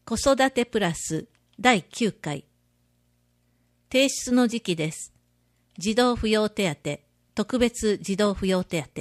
子育てプラス第9回。提出の時期です。児童扶養手当、特別児童扶養手当。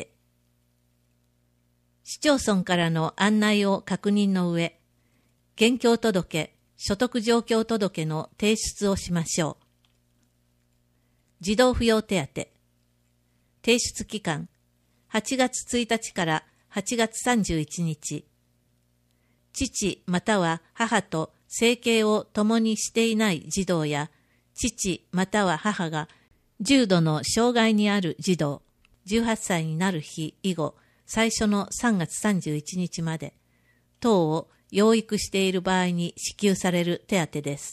市町村からの案内を確認の上、現況届、所得状況届の提出をしましょう。児童扶養手当。提出期間、8月1日から8月31日。父または母と生計を共にしていない児童や、父または母が重度の障害にある児童、18歳になる日以後、最初の3月31日まで、等を養育している場合に支給される手当です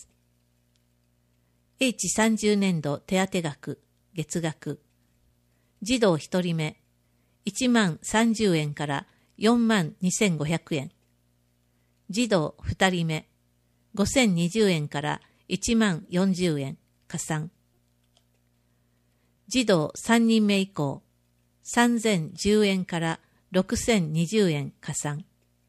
。H30 年度手当額、月額。児童1人目、1万30円から4万2500円。児童2人目、5020円から1万40円、加算。児童3人目以降、3010円から6020円、加算。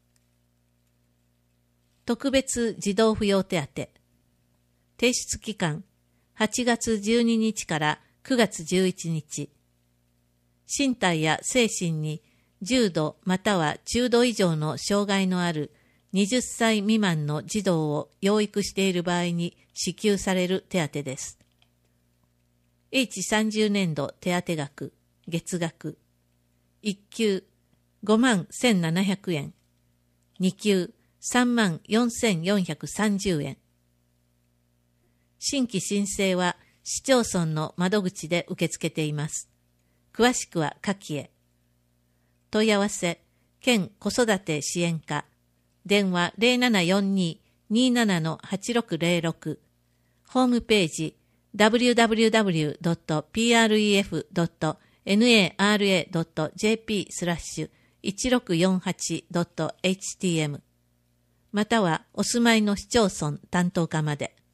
特別児童扶養手当。提出期間、8月12日から9月11日。身体や精神に重度または中度以上の障害のある20歳未満の児童を養育している場合に支給される手当です。H30 年度手当額、月額。1級5万1700円。2級3万4430円。新規申請は市町村の窓口で受け付けています。詳しくは下記へ。問い合わせ、県子育て支援課。電話 0742-27-8606。ホームページ www.pref.nara.jp/1648.htm またはお住まいの市町村担当課まで。